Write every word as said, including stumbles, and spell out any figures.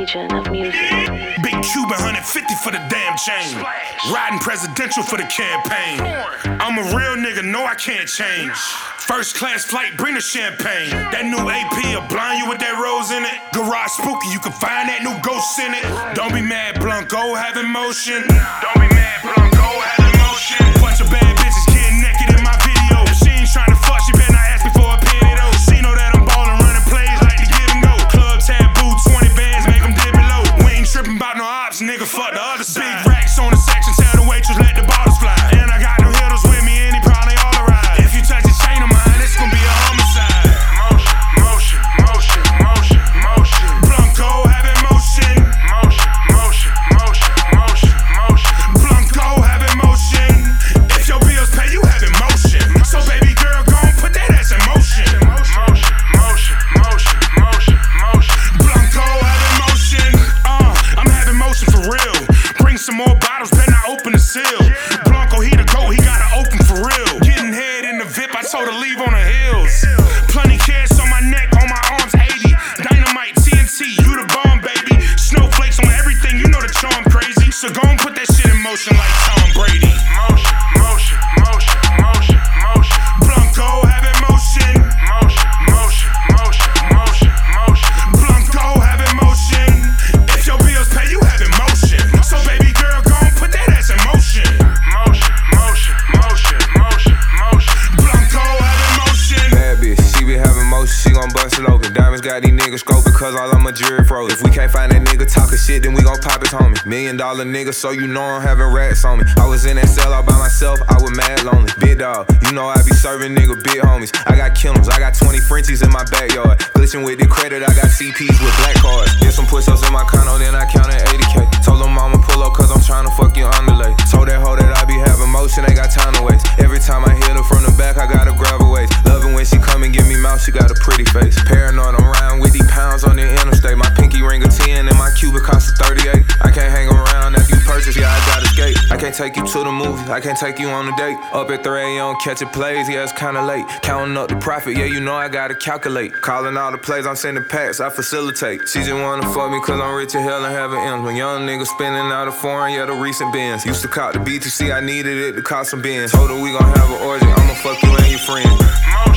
legion of music. Big Cuban one hundred fifty for the damn chain. Riding presidential for the campaign. I'm a real nigga, no I can't change. First class flight, bring the champagne. That new A P will blind you with that rose in it. Garage spooky, you can find that new ghost in it. Don't be mad, Blanco, have emotion. Don't be mad, Blanco, have emotion. Bunch of bad bitches getting naked in my video. If she ain't tryna fuck, she better not ask me for a penny though. She know that I'm ballin', running plays like to give and go. Club taboo, twenty bands, make them dip it low. We ain't trippin' about no ops, nigga, fuck the other side. Big racks on the section, tell the waitress let the bottles fly. And I got no hitters with me, any problem, they all arrive. If you touch the chain of mine, it's gonna be a homicide. Motion, motion, motion, motion, motion. Blanco, have emotion. Motion, motion, motion, motion, motion. Blanco, have emotion. If your bills pay, you have emotion. So baby girl, gon' put that ass in motion. Motion, motion, motion, motion, motion. Blanco, have emotion. Uh, I'm having motion for real. Bring some more bottles, better not open the seal. Blanco, he the goat, he gotta open for real. Getting head in the V I P, I told her leave on the hills. Plenty cash on my neck, on my arms eighty. Dynamite, T N T, you the bomb, baby. Snowflakes on everything, you know the charm crazy. So go and put that shit in motion like Tom Brady. Motion, motion, motion, motion, motion. Blanco, have emotion. Motion, motion, motion, motion, motion. Blanco, have emotion. If your bills pay, you have emotion. So baby girl, go and put that ass in motion. Motion, motion, motion, motion, motion. Blanco, have emotion. Bad bitch, she be having motion, she gon' bust it open. Diamonds got these niggas scoping, cause all of my jewelry froze. If we can't find that nigga talking shit, then we gon' pop his homie. Million dollar nigga, so you know I'm having rats on me. I was in that cell all by myself, I was mad lonely. Big dog, you know I be serving nigga big homies. I got kennels, I got twenty Frenchies in my backyard. Glitching with the credit, I got C Ps with black cards. Did some push-ups in my condo, then I counted eighty K. Told them mama pull up, cause I'm tryna fuck you underlay. Told that hoe that I be having motion, ain't got time to waste. Every time I hit her from the back, I gotta grab her waist. Loving when she come and give me mouth, she got a pretty face. Paranoid, I'm riding with these pounds on the interstate. My pinky ring a ten and my Cuban cost a thirty-eight. I can't hang around after you purchase, yeah, I gotta skate. I can't take you to the movies, I can't take you on a date. Up at three A M, catching plays, yeah, it's kinda late. Counting up the profit, yeah, you know I gotta calculate. Calling all the plays, I'm sending packs, I facilitate. She just wanna fuck me cause I'm rich as hell and having M's. When young niggas spending out of foreign, yeah, the recent bins. Used to cop the B T C, I needed it to cost some bins. Told her we gon' have an orgy, I'ma fuck you and your friend.